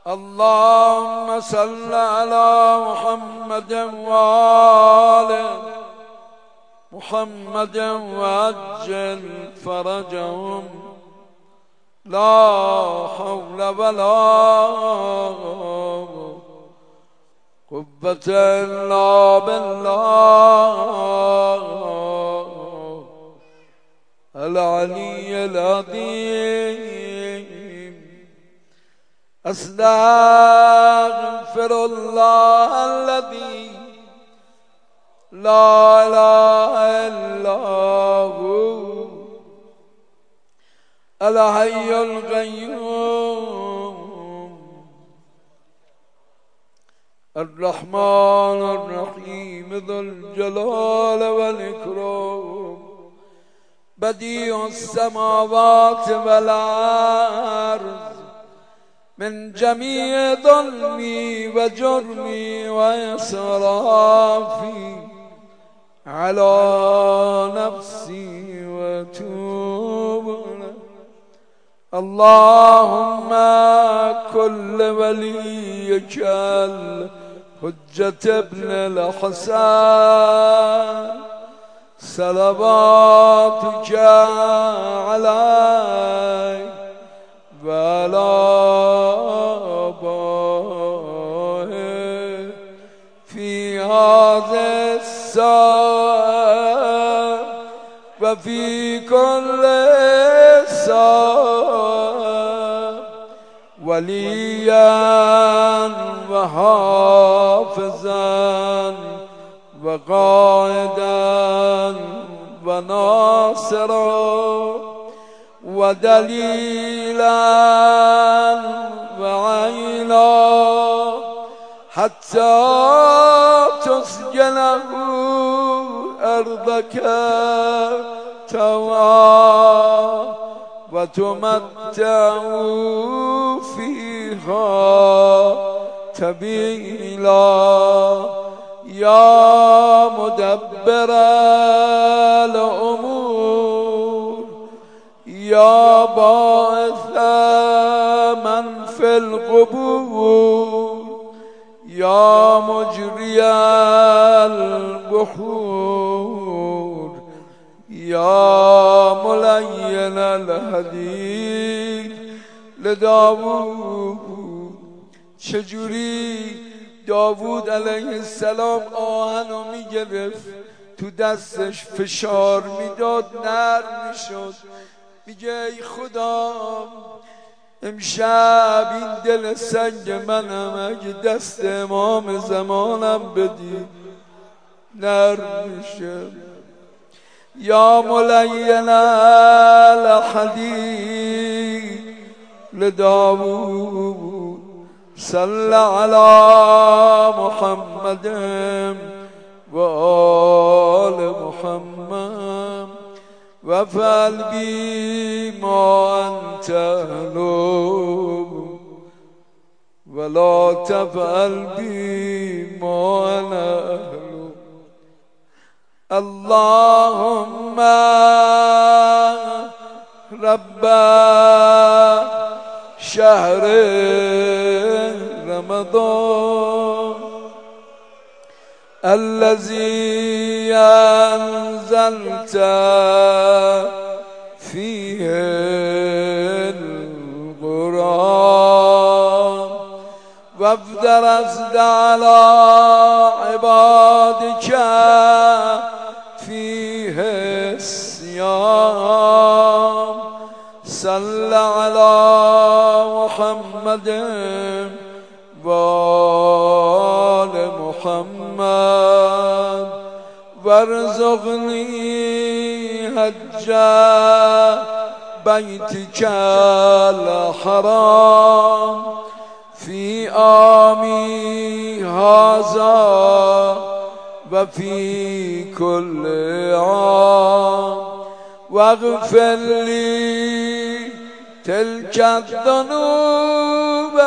اللهم صل على محمد وآل محمد وعجل فرجهم لا حول ولا قوة إلا بالله العلي العظيم. أستغفر الله الذي لا إله إلا هو الحي القيوم الرحمن الرحيم ذو الجلال والإكرام بديع السماوات والأرض من جميع ظلمي وجرمي وإسرافي على نفسي وأتوب إليه. اللهم كل وليك الحجة ابن الحسن صلواتك عليه وعلى آبائه في هذه الساعة وفي كل ساعة وليا وحافظا وقائدا وناصرا ودليلا وعينا حتى تسجنه أرضك توعا وتمتع فيها تبيلا يا مدبر الأمور يا باعث من في القبور يا مجري البحور يا ملين الحديد لداود. چجوری داوود علیه السلام آهنو میگرفت تو دستش فشار میداد نرم میشد، میگه ای خدا امشب این دل سنگ منم اگه دست امام زمانم بدی نرم میشه. یا ملین الحدید لداوود صل على محمد وآل محمد وفعل بي ما أنت أهله ولا تفعل بي ما أنا أهله. اللهم رب شهر رمضان الذي أنزلت فيه القرآن وافترضت على عبادك فيه الصيام صل على محمد وآل محمد وارزقني حج بيتك الحرام في عامي هذا وفي كل عام واغفر لي تلك الذنوب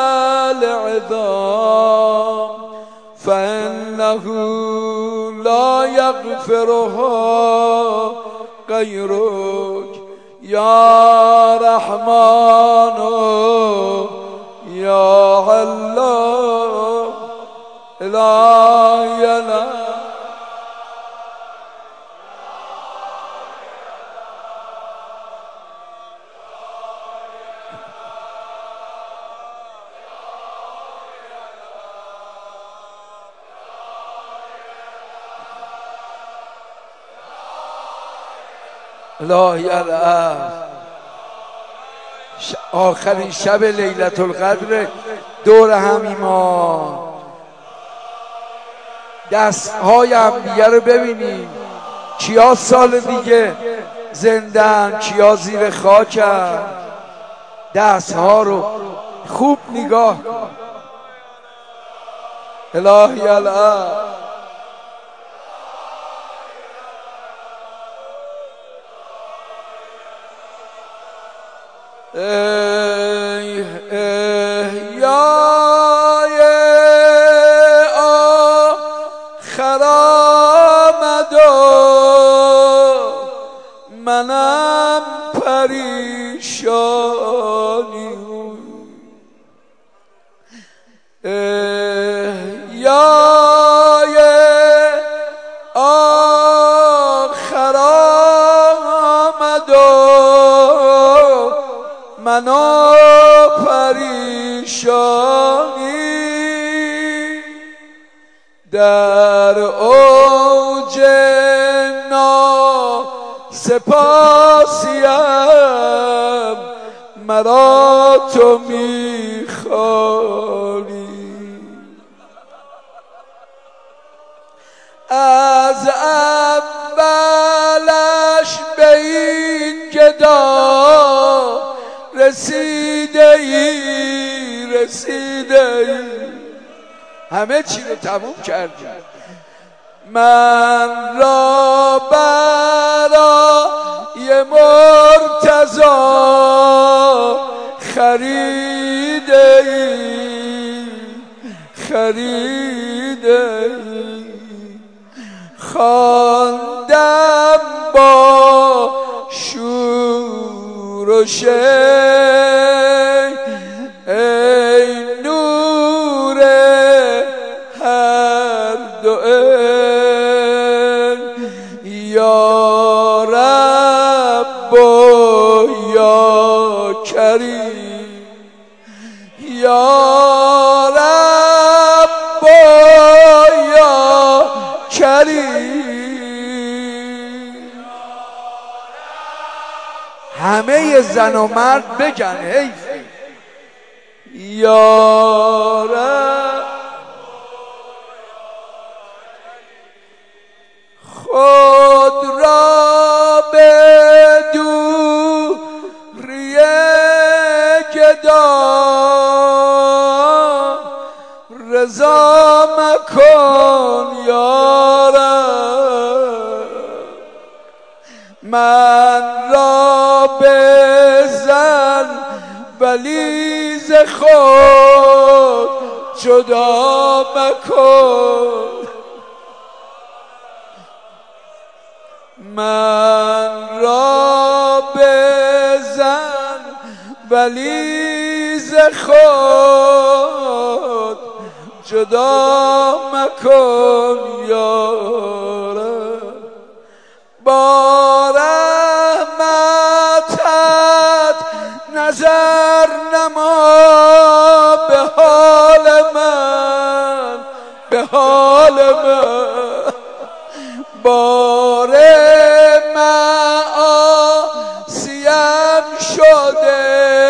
العظام فإنه لا يغفرها غيرك يا رحمن يا الهی الهی الهی الهی. آخرین شب لیلة القدر دور هم ایمان. دستهای همدیگه رو ببینیم، کیا سال دیگه زندن، کیا زیر خاکن. دستها رو خوب نگاه کن. الهی الهی. احیای آخر آمد و منم پریشانی. احیای آخر آمد و منو پریشانی. در اوج ناسپاسیم مرا تو میخوانی. از اولش به این گدا رسیده ای. همه چی رو تموم کردی. من را برای مرتضی خریده ای. خواندم با شور و شی ای نور هر دو یا رب و یا کریم. یا رب و یا کریم. همه زن و مرد بگن حیف. یا رب. خود را به دوری گدا رضا مکن یا رب. من را بزن ولی ز خود جدا مکن. من را بزن ولی ز خود جدا مکن یا رب. با رحمتت نظر نما به حال من. بار معاصیم شده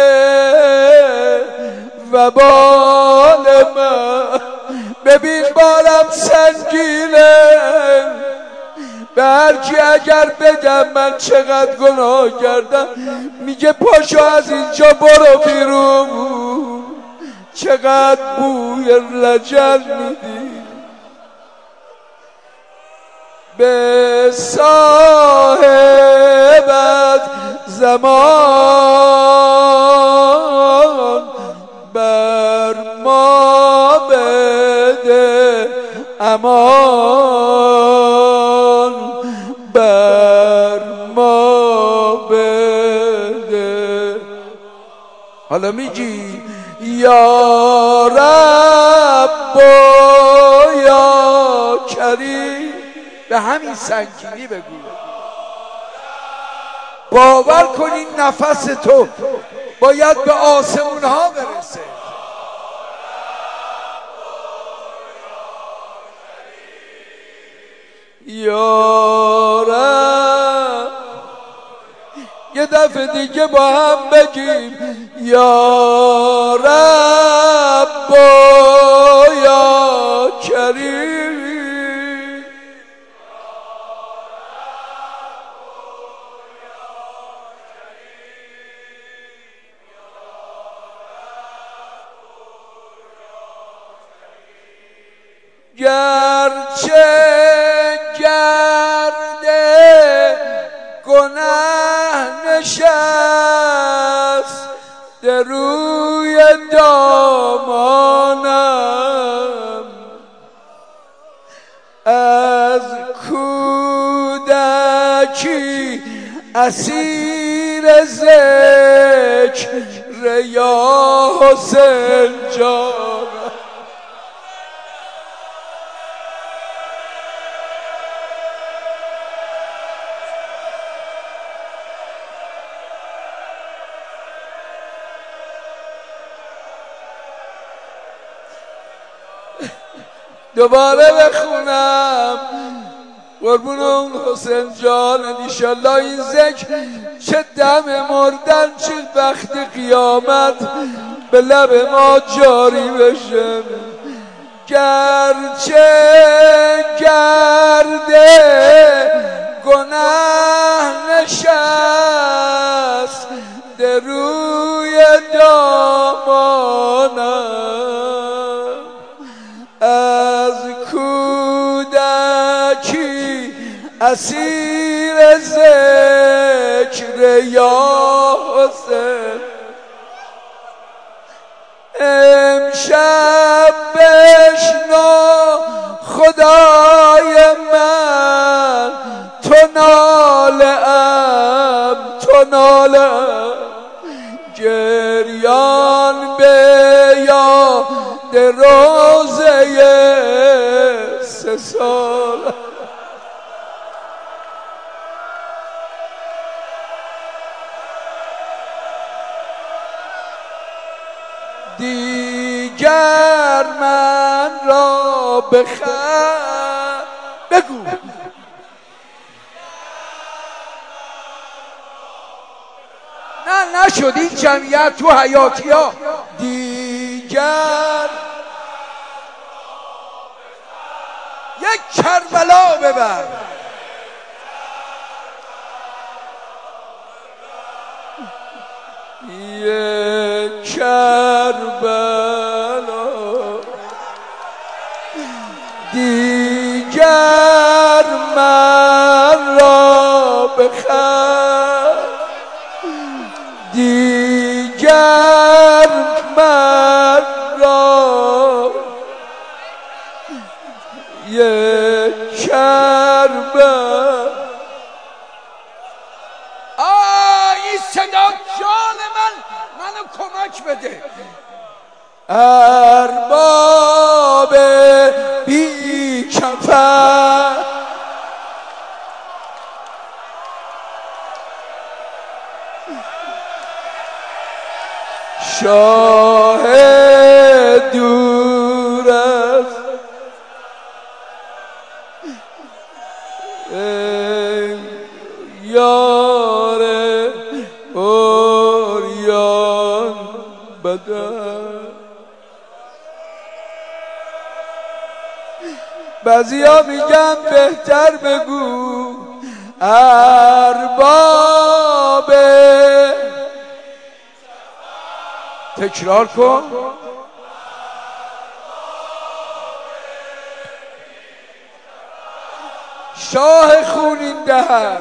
و بال من. ببین بارم سنگینه. به هر کی اگر بگم من چقدر گناه کردم میگه پاشو از اینجا برو بیرون. چقدر بوی لجن میدی. به صاحبت زمان بر ما بده امان. بر ما بده. حالا میگی یا رب و به همین سنگینی بگو. باور کنین نفس تو باید به آسمون ها برسه. یا رب یه دفعه دیگه با هم بگیم یا رب و یا کریم. گرچه گرده گناه نشست در روی دامانم، از کودکی اسیر ذکر یا حسین جانم. دوباره بخونم قربون اون حسین جان. انشالله این ذکر چه دم مردن چه وقت قیامت به لب ما جاری بشه. گرچه گرده گناه نشست در روی دامانم، از کودکی اسیر ذکر یا حسین. امشب بشنو خدای من تو ناله‌ام، تو ناله‌ام. گریان به یاد روزه 3 سال. دیگر من را بخر بگو. نه نشد این جمعیت تو حیاتی ها. دیگر یک کربلا ببر. یک کربلا دیگر من را بخر، دیگر من را یک کربلا. این صدا جان منو کمک بده. ارباب بی کفن شاه دور است، یار اوریان بدن. بعضیا میگن بهتر بگو ارباب. تکرار کن. شاه خونین دهن.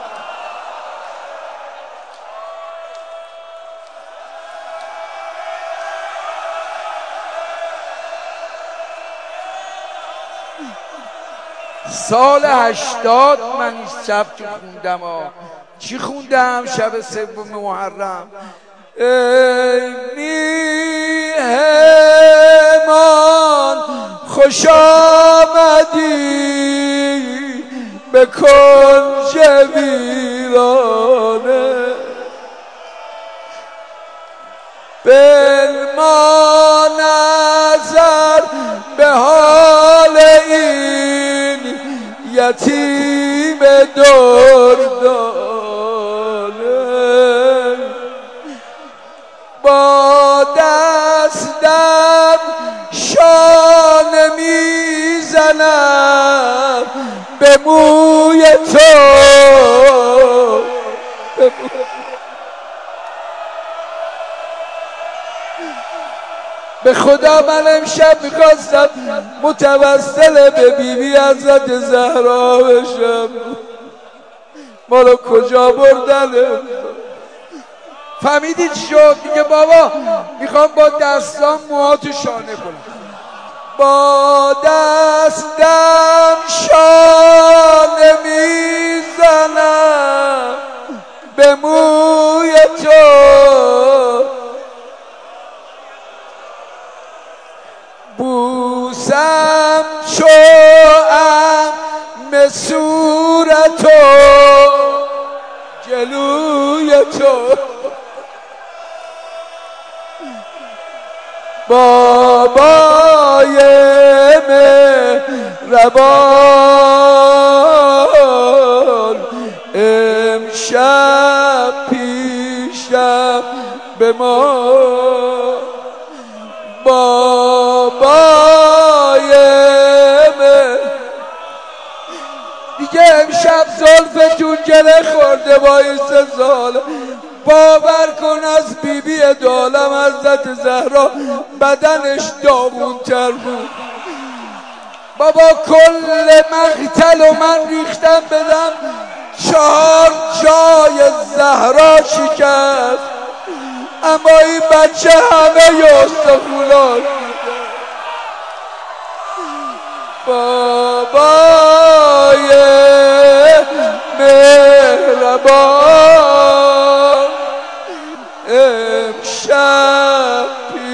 سال 80 من این شب که خوندم. چی خوندم شب 3 محرم؟ ای میهمان خوش آمدی به کنج ویرانه بنما نظر به حال این یتیم دردانه با دستم شانه میزنم به موی تو به خدا من امشب میخواستم متوسل به بیبی حضرت زهرا بشم، ما رو کجا بردنه؟ فهمیدی چی شد؟ میگه بابا میخوام با دستام موهاتو شانه کنم، با دستم شانه میزنم به موی تو بوسم چو ام صورت و جلوی تو بابای مهربان امشب پیشم به ما بابای دیگه امشب زلفتون گله خورده با این 3 سال. باور کن از بیبی دالم حضرت زهرا بدنش داغون‌تر بود. بابا کل مقتل و من ریختم بدم 4 جای زهرا شکست، اما این بچه همه استخونات بابای مهربان امشب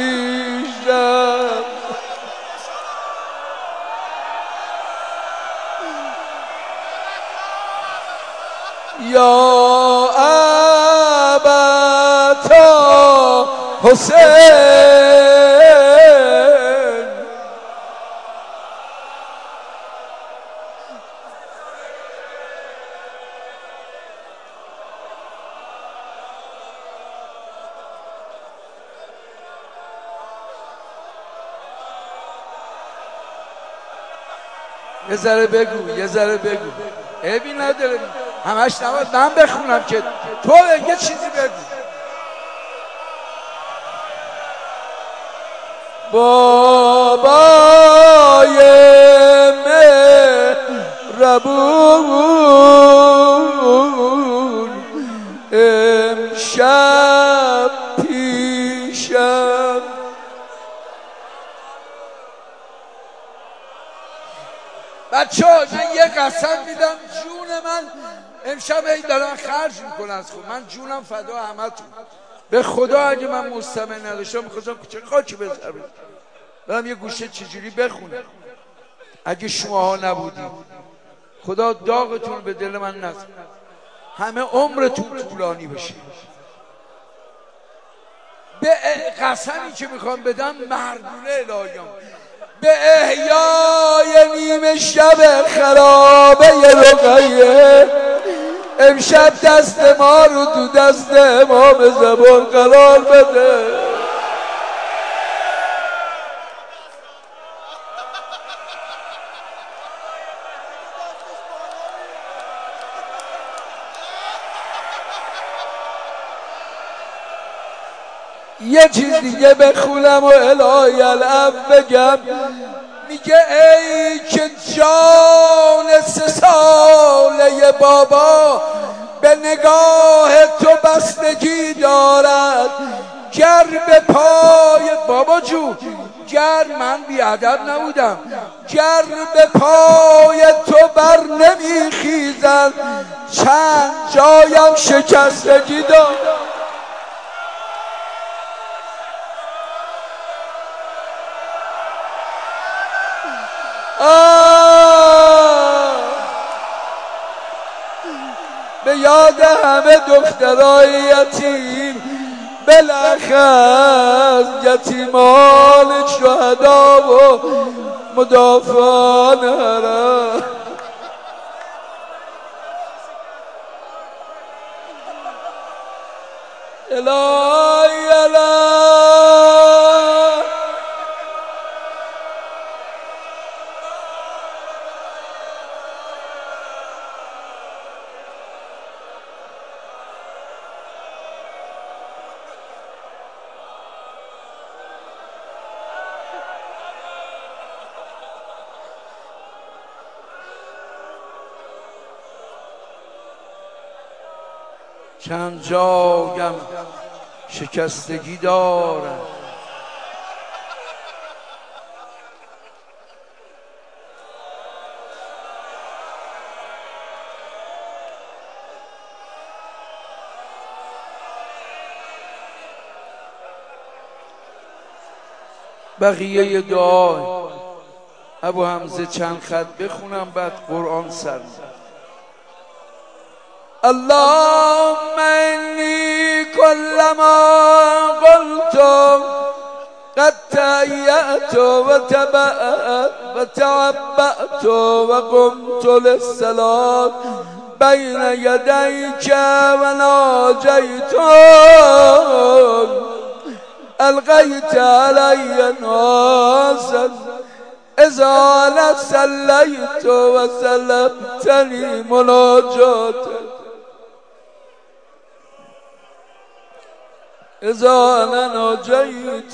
پیشم یا ابتا حسین یه ذره بگو، یه ذره بگو، عیبی نداره، همش نباید من بخونم که تو یه چیزی بگو. بابای مهربون امشب پیشم بچه ها من یه قسم میدم جون من امشب این دارم خرج میکنم از خود من، جونم فدا همتون. به خدا اگه من مستمع نداشتم میخواستم چه خاکی بذارم برم یه گوشه چجوری بخونم. اگه شماها نبودید خدا داغتون به دل من نزد، همه عمرتون طولانی بشه. به قسمی که میخوام بدم مردونه الهیام به احیای نیمه شب خرابه رقیه امشب دست ما رو تو دست امام زمان قرار بده. یه چیز دیگه بخونم و الهی العب بگم. میگه ای که جان 3 ساله بابا به نگاه تو بستگی دارد، گر به پای بابا جون گر من بیادب نبودم، گر به پای تو بر نمیخیزد چند جایم شکستگی دارد. به یاد همه دخترای یتیم، بالاخص یتیمان شهدا و مدافعان حرم. الهی چند جایم شکستگی دارم، بقیه دعای ابو حمزه چند خط بخونم بعد قرآن سر می‌زنم. اللهم إني كلما قلت قد تهيأت وتعبأت وقمت للصلاة بين يديك وناجيت ألقيت علي ناسا إذا صليت وسلمتني مناجاتك اذا ناجیت.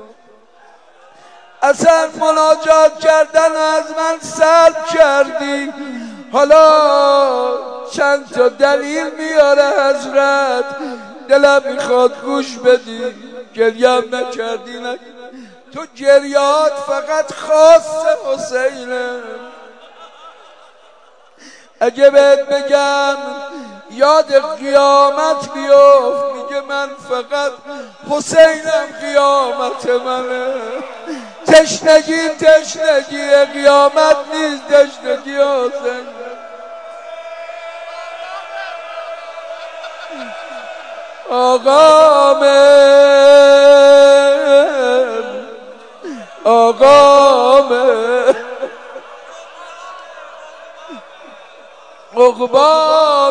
اصلا مناجات کردن از من سلب کردی، حالا چند تا دلیل میاره حضرت، دلم میخواد گوش بدی. گریم نکردی تو گریات فقط خاص حسینه. اگه بهت بگم یاد قیامت بیفت، میگه من فقط حسینم قیامت منه. تشنگی قیامت نیست، تشنگی حسین. آقا من عقبا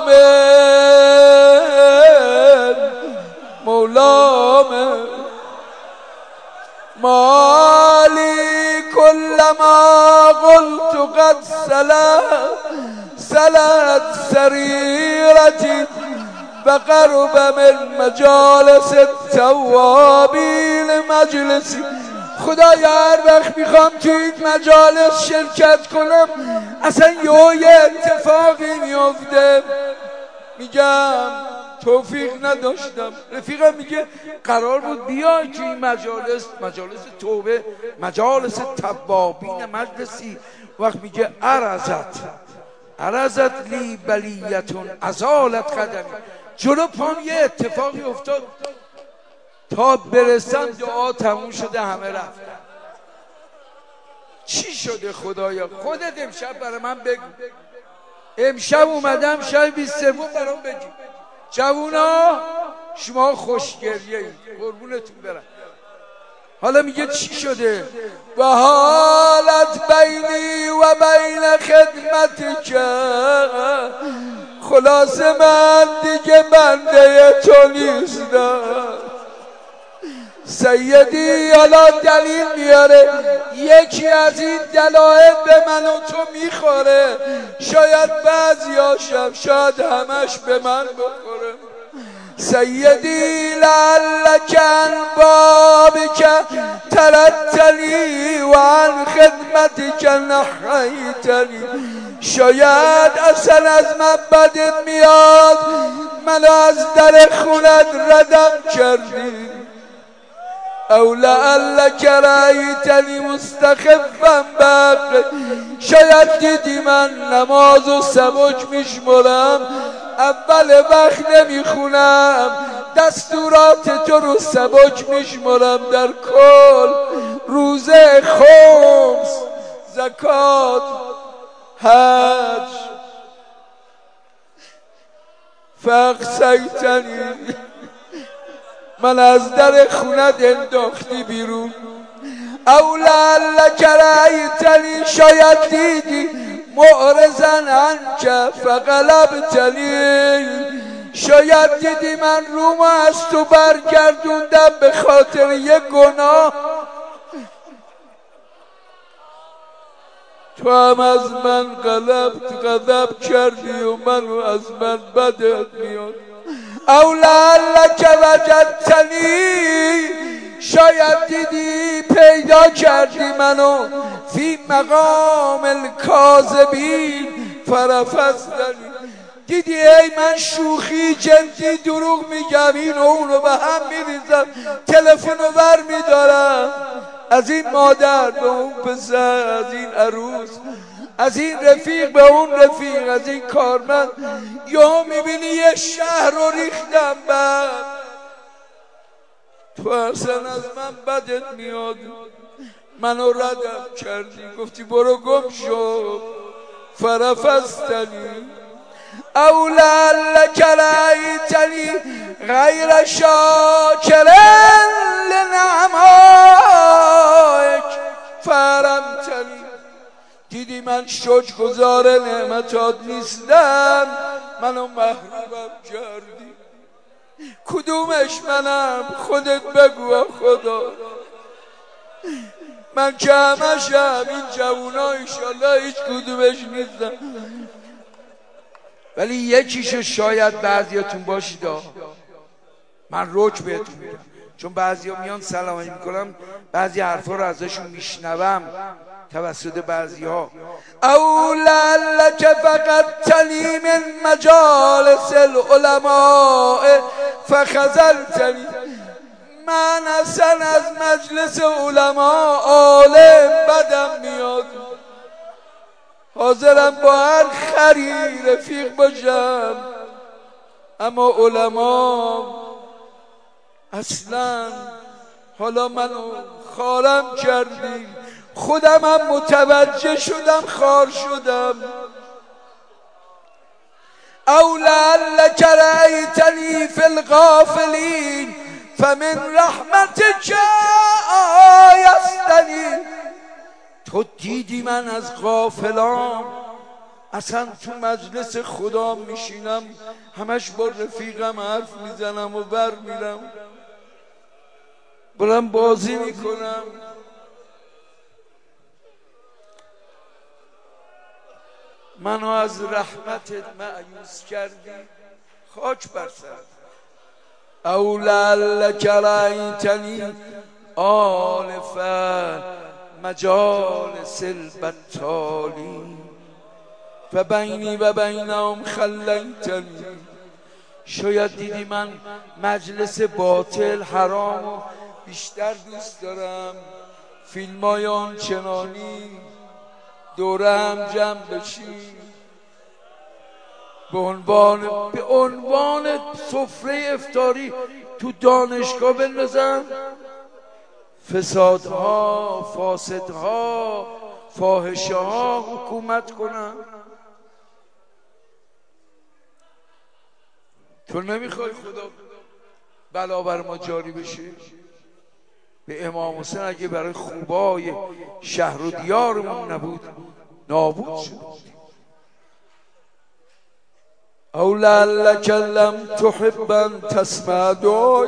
من مولا من مالی كلما قلت قد سلت سريرتي بقرب من مجالس التوابين مجلسي. خدایا هر وقت میخوام تو این مجالس شرکت کنم اصلا یه اتفاقی میفته، میگم توفیق نداشتم. رفیقم میگه قرار بود بیای تو این مجالس توبه، مجالس توابین مجلسی. وقت میگه عرضت لی بلیتون ازالت قدمی، جلو پام یه اتفاقی افتاد، تا برسم دعا تموم شده، همه رفتن. چی شده خدایا؟ خودت امشب برای من بگو. امشب اومدم شب 23 برام بگی. جوونا شما خوشگریه اید، قربونتون برم. حالا میگه چی شده؟ و حالت بینی و بین خدمتک، خلاصه من دیگه بنده تو نیستم. سیدی حالا دلیل میاره، یکی از این دلایل به من و تو میخوره، شاید بعضیاشم، شاید همش به من بخوره. سیدی لعلک عن بابک ترکتنی و عن خدمتک نحیتنی، شاید اصلا از من بدت میاد، منو از در خونت ردم کردی. او لعلک رأیتنی مستخفا بحق، شاید دیدی من نماز و سبک میشمرم، اول وقت نمیخونم، دستورات تو رو سبک میشمرم، در کل روزه، خمس، زکات، حج. فاقصیتنی، من از در خونت انداختی بیرون. او لعلک رأیتنی، شاید دیدی معرضا عنک فغلبتنی، شاید دیدی من رومو از تو برگردوندم به خاطر یک گناه، تو هم از من غضب کردی و منو از من بدت میاد. او لعلک وجدتنی، شاید دیدی پیدا کردی منو فی مقام الکاذبین فرفضتنی، دیدی ای من شوخی جدی دروغ میگم، این و اونو به هم میریزم، تلفنو بر میدارم، از این مادر به اون پسر، از این عروس، از این رفیق به اون رفیق، از این کارمند، یا میبینی یه شهر رو ریختم بعد تو اصلا از من بدت میاد، منو ردم کردی، گفتی برو گم شو فرفضتنی. او لعلک رأیتنی غیر شاکر لنعمائک فحرمتنی، دیدی من شکرگزار نعمتات نیستم، منو محرومم کردی. کدومش منم؟ خودت بگو خدا. من که همشم، این جوونا انشالله هیچ کدومش نیستم، ولی یکیشو شاید بعضیاتون باشید. من روک بهتون میدم، چون بعضیا میان سلام علیکم میکنم، بعضی حرفا رو ازشون میشنوم توسط بعضی‌ها. او لعلک فقدتنی من مجالس العلماء فخذلتنی، من اصلا از مجلس علما عالم بدم میاد، حاضرم با هر خری رفیق باشم، اما علما اصلا حالا منو خارم کردی، خودم هم متوجه شدم خار شدم. او لعلک رأیتنی فی الغافلین فمن رحمتک آیستنی، تو دیدی من از غافلام، اصلا تو مجلس خدا میشینم، همش با رفیقم حرف میزنم و بر میرم، برم بازی میکنم. منو از رحمتت مأیوس کردی، خاک بر سرت. او لعلک رأیتنی آلفا مجالس البطالین فبینی و بینهم خلیتنی، شاید دیدی من مجلس باطل حرامو بیشتر دوست دارم، فیلمای آنچنانی دوره هم جمع بشیم، به عنوان سفره افطاری تو دانشگاه بندازم، فسادها، فاسدها، فاحشه ها حکومت کنن. تو نمیخوای خدا بلا بر ما جاری بشه؟ به امام حسین اگه برای خوبای شهر و دیارمون نبود نابود شد. او لعلک لم تحبا تسمع دعای،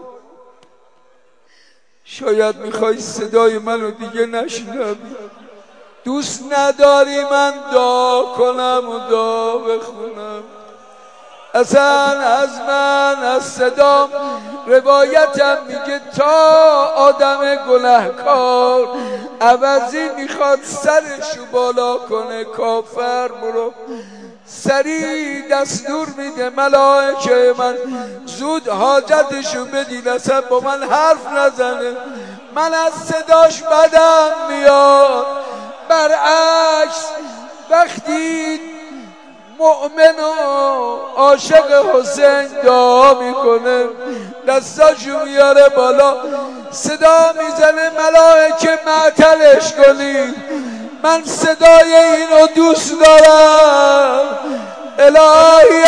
شاید میخوای صدای منو دیگه نشنوی، دوست نداری من دعا کنم و دعا بخونم، اصلا از من از صدام روایتم میگه تا آدم گناهکار عوضی میخواد سرشو بالا کنه کافر، برو سریع دستور میده ملائکه من زود حاجتشو بدین، اصلا با من حرف نزنه، من از صداش بدم میاد. برعکس وقتی مؤمن و عاشق حسین دعا میکنه دستاشو میاره بالا، صدا میزنه ملائکه معطلش کنید، من صدای اینو دوست دارم. الهی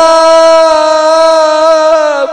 علم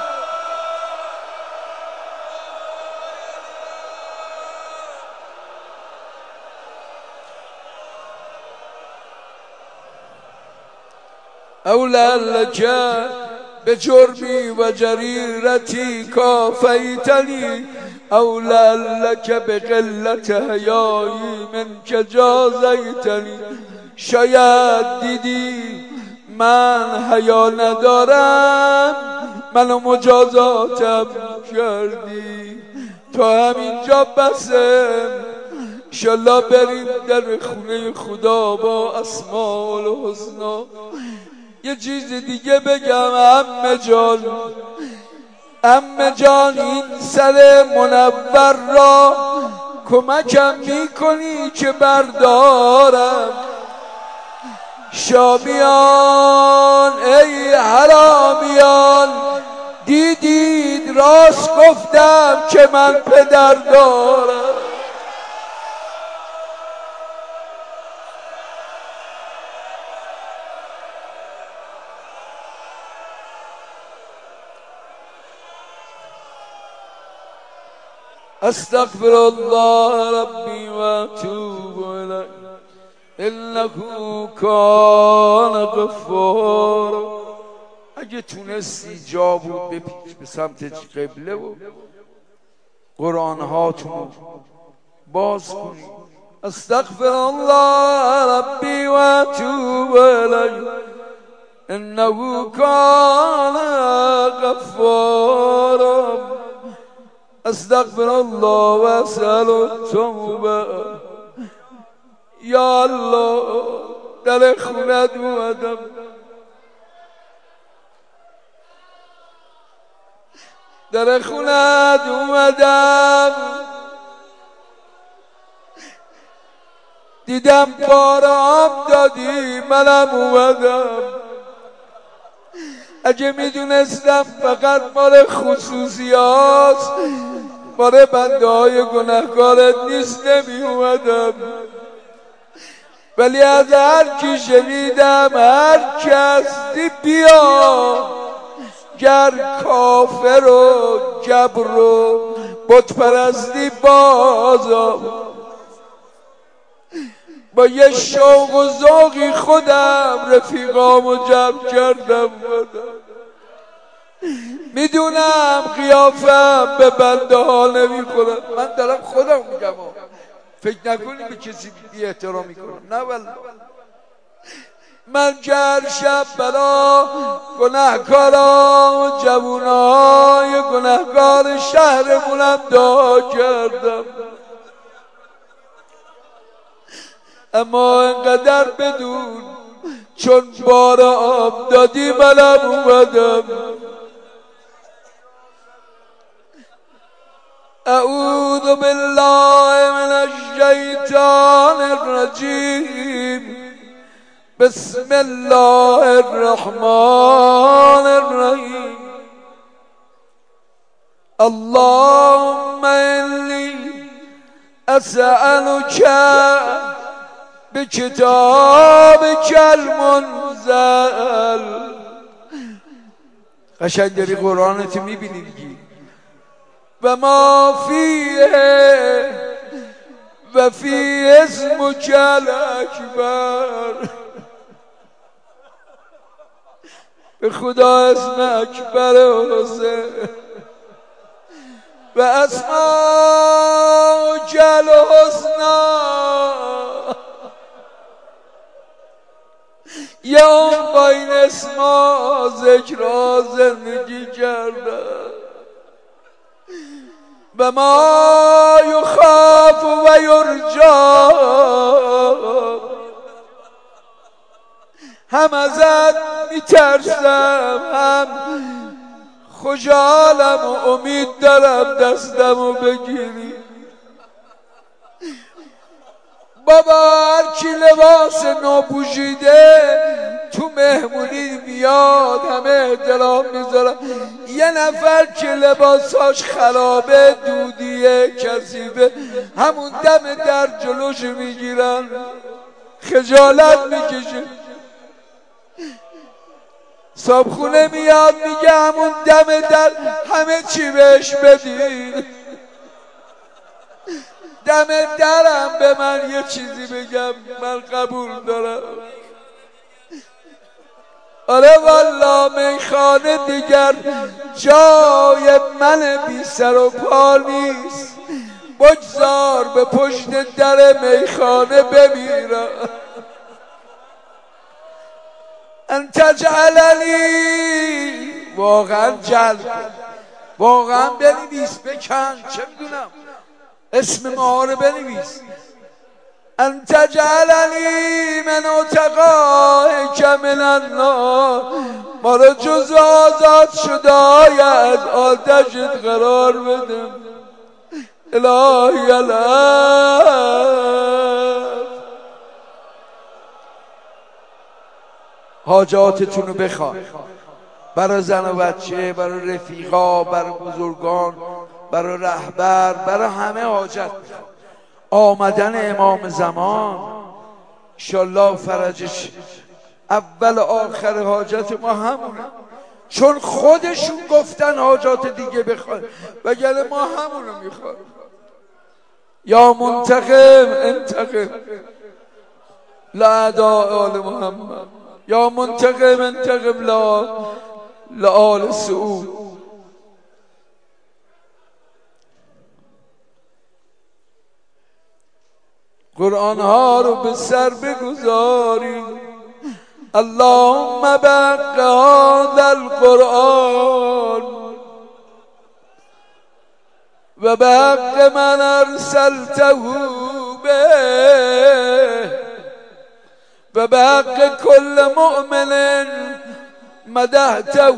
اولا لك بجرمي وجريرتي كافيتني اولا لك بقلة حیایی منك جازيتني شاید دیدی من حیا ندارم منو مجازاتم کردی تا همینجا بسم انشالله بریم در خونه خدا با اسماء الحسنا. یه چیز دیگه بگم عمه جان این سر منور را کمکم میکنی که بردارم. شامیان ای حرامیان دیدید راست گفتم که من پدر دارم. استغفر الله ربي واتوب اليه انه كان غفارا. اگه تونستی جا بود بپیچ به سمت قبله و قرآن هاتون باز کنی. استغفر الله ربي واتوب اليه انه كان غفارا. استغفر الله و اسأل التوبه. یا الله در خونت اومدم دیدم پارام دادی منم اومدم. اگه میدونستم فقط مال خصوصیات مال بنده های گناهکارت نیست نمی اومدم. ولی از هر کی شنیدم هر کس بیا گر کافر و جبر و بت پرستی بازا با یه شوق و ذوقی خودم رفیقامو جمع کردم. میدونم قیافم به بنده ها نمیخورم. من دارم خودم میگم فکر نکنی به کسی بی احترامی کنم. نه والله من گر شب برا گناهکارا و جوانای گناهکار شهرمونم دعا کردم. اما انقدر بدون چون بار آب دادی منم اومدم. اعوذ بالله من الشیطان الرجیم بسم الله الرحمن الرحیم. اللهم إني أسألك بكتابك المنزل. قشنگ داری قرآنت میبینی دیگه. و ما فیه و فی اسمک الاکبر. به خدا اسم اکبر حسین و اسماءک الحسنا. یا اون با این اسما ذکرها زندگی کردن. و ما یخاف و یرجا. هم ازت میترسم هم خوشحالم و امید دارم دستمو بگیری. بابا هر کی لباس نو پوشیده تو مهمونی میاد همه احترام میذارن. یه نفر که لباساش خرابه دودیه کثیفه همون دم در جلوش میگیرن خجالت میکشه. صابخونه میاد میگه همون دم در همه چی بهش بدی، دم درم به من یه چیزی بگم من قبول دارم. آره والا میخانه دیگر جای من بی سر و پا نیست، بگذار به پشت در میخانه بمیرم. انت جعلنی، واقعا جلب، واقعا بنویس بکن، چه میدونم اسم ما رو بنویس. انت جعلنی من اتقائک من النار، ما رو جز آزاد شدای از آتشت قرار بده. الهی الهی حاجاتتون رو بخوان، برای زن و بچه، برای رفیقا، برای بزرگان، برای رهبر، برای همه حاجت بخوان. آمدن امام زمان انشالله فرجش اول آخر حاجت ما همونه، چون خودشون گفتن حاجات دیگه بخوان، وگرنه ما همونو میخوان. یا منتقم انتقم لأعداء آل محمد، یا منتقم انتقم لآل سعود. قرآن ها رو به سر بگذاریم. اللهم بق هذا القرآن و بق من ارسلته به و بق كل مؤمن مدحته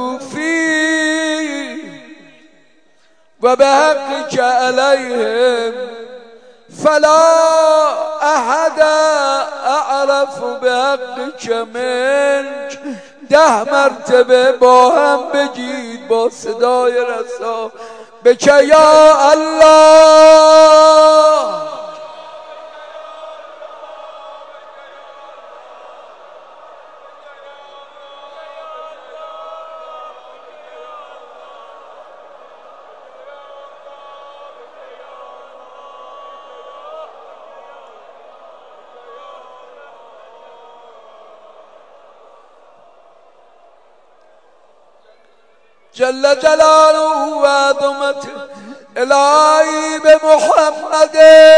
فيه و بحقك عليهم فلا احد اعرف بحقك منك. 10 مرتبه با هم بگید با صدای رسا، بکه یا الله. جل جلاله و عظمته الهی به محمد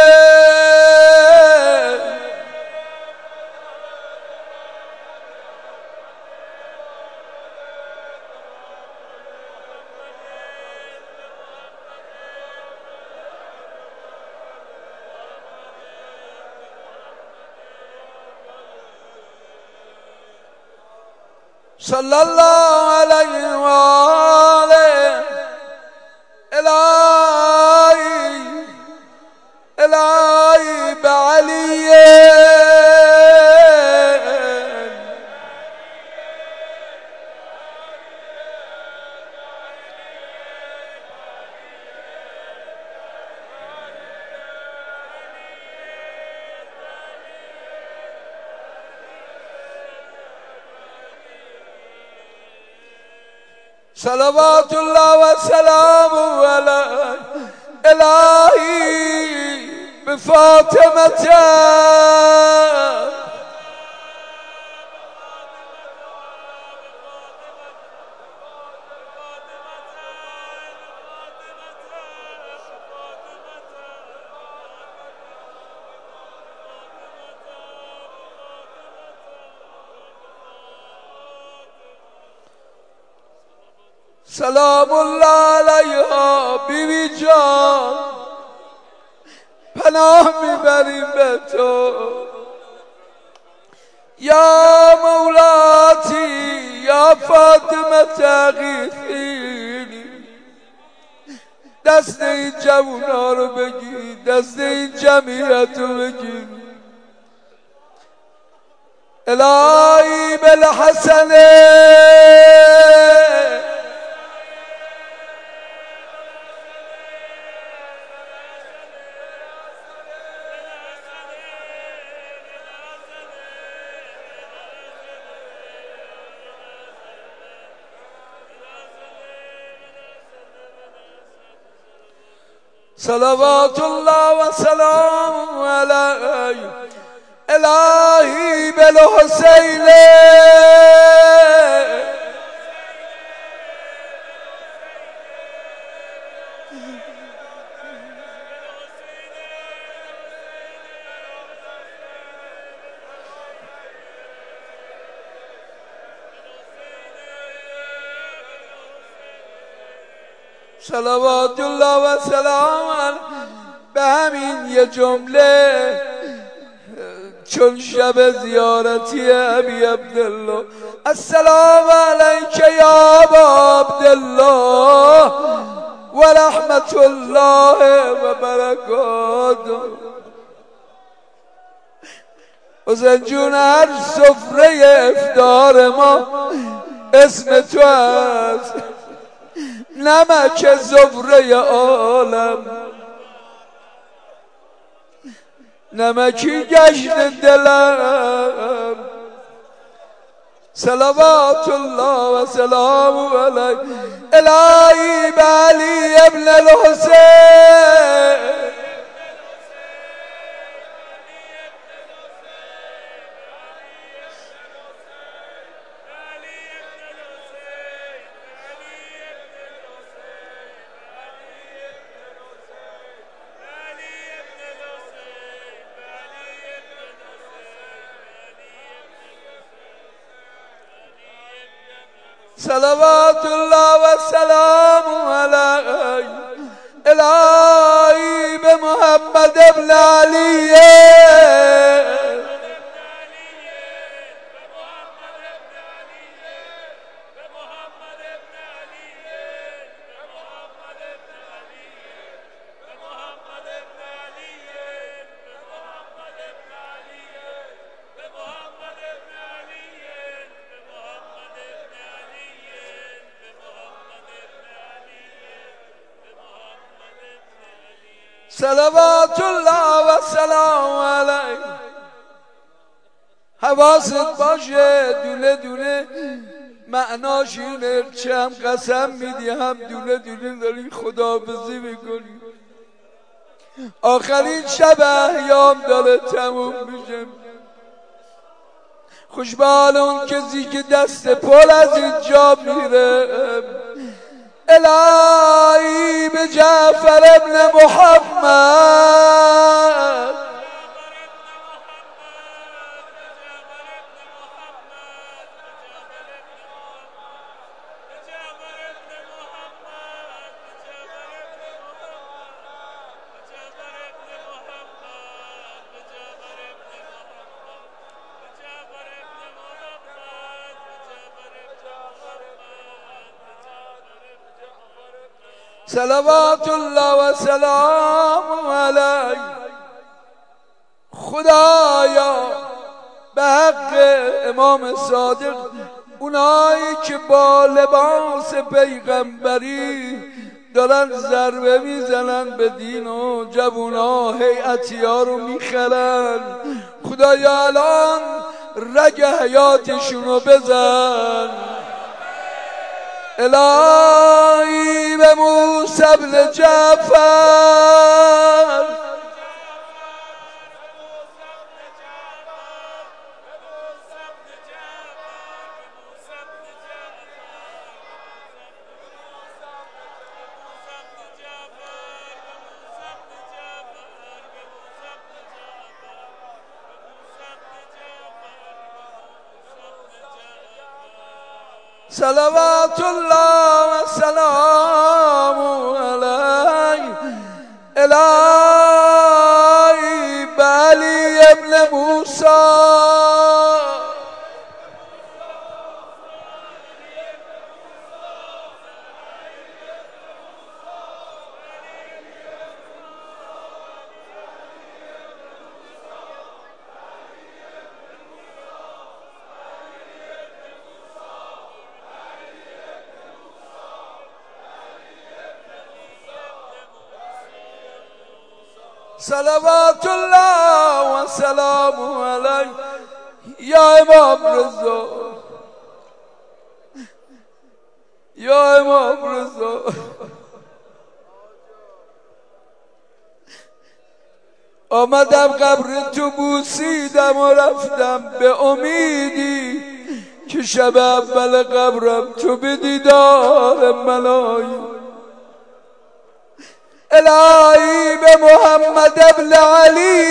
صلی الله علیه و آله. الهی به علی صلوات الله و سلامه علیه. الهی به فاطمه سلام الله علیها. بیبی جان پناه میبریم به تو. یا مولاتی یا فاطمه اغیثینی. دست این جوونا رو بگیر، دست این جمعیت رو بگیر. الهی بالحسنه صلوات الله و سلام علیه الهی بالحسین صلوات الله و سلام علیه. به همین یه جمله چون شب زیارتی ابی عبدالله السلام علیک یا ابا عبدالله و رحمت الله و برکاته. حسین جون هر سفره افطار ما اسم تو است، نمک زفره عالم، نمکی گشت دلم. صلوات الله و سلام علیه الهی به علی ابن الحسین صلوات الله و سلام علیه الهی به محمد ابن علی صلوات الله و سلام علیه. حواست باشه دونه دونه معناش اینه، چه هم قسم میدی هم دونه دونه داری خداحافظی میکنی. آخرین شب ایام داره تموم میشه. خوشبال اون کسی که دست پر از اینجا میره. الهی به جعفر ابن محمد صلوات الله و سلام علیه. خدایا به حق امام صادق اونایی که با لباس پیغمبری دارن ضربه میزنن به دین و جوونا هیئتیا رو میخرن، خدایا الان رگ حیاتشونو بزن. الهی به موسی بن جعفر صلوات الله و سلام علیه الهی به علی ابن موسی صلوات الله و سلام علیه. یا امام رضا، یا امام رضا، آمدم قبر تو بوسیدم و رفتم به امیدی که شب اول قبرم تو به دیدار من آیی. الهی به محمد ابن علی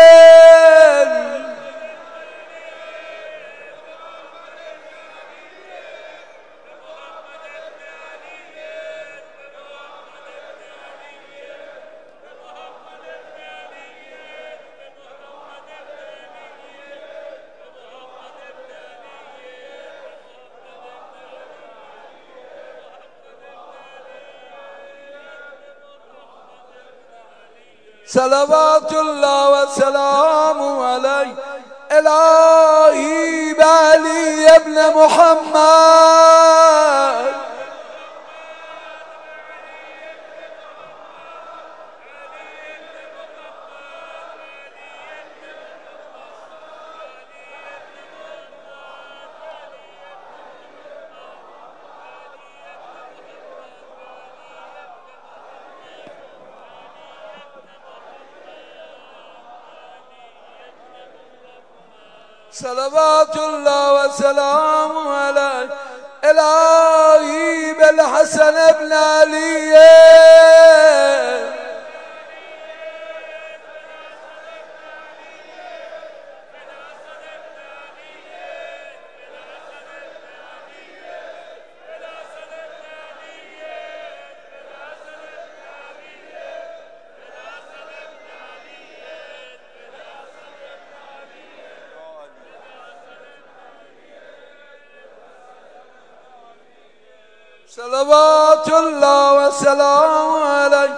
صلوات الله و سلام علیه. الهی به علی ابن محمد صلوات الله و سلام علیه. الهی بالحسن ابن علی صلوات الله و سلام علیه.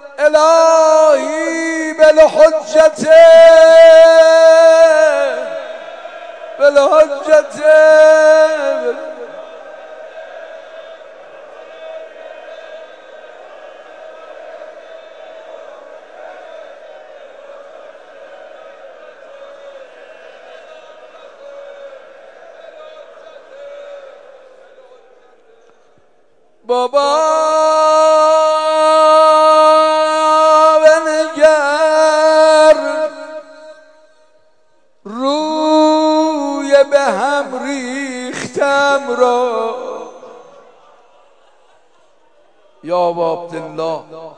الهی بالحجت بابا بنگر روی به هم ریختم را یا ابا عبدالله.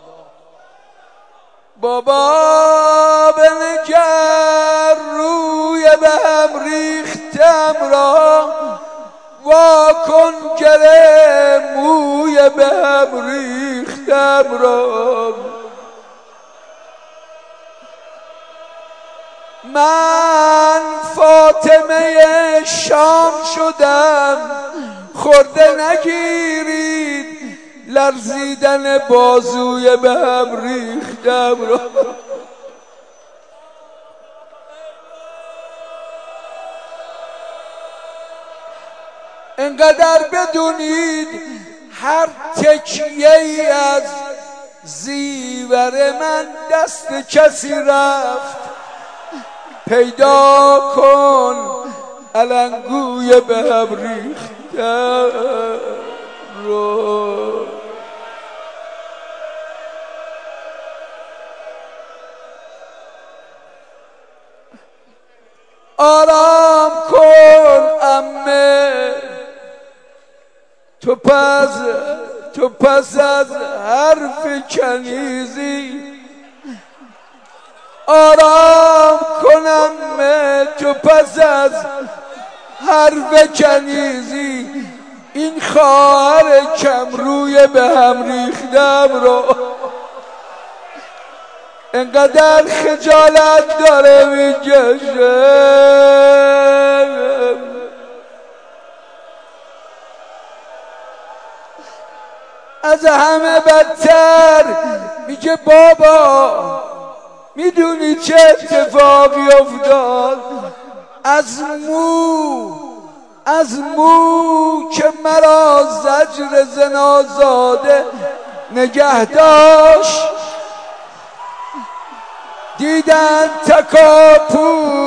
بابا بنگر روی به هم ریختم را واکن گره موی به هم ریختم را. من فاطمه شام شدم خورده نگیرید لرزیدن بازوی به هم ریختم را. انقدر بدونید هر تکیه ای از زیور من دست کسی رفت پیدا کن علنگوی به هم ریختم رو. آرام کن عمه تو پس از حرف کنیزی. آرام کنم تو پس از حرف کنیزی این خواهر کمروی به هم ریختم رو. انقدر خجالت داره میکشه از همه بدتر میگه بابا میدونی چه اتفاقی افتاد؟ از مو که مرا زجر زنازاده نگه داشت دیدن تکاپو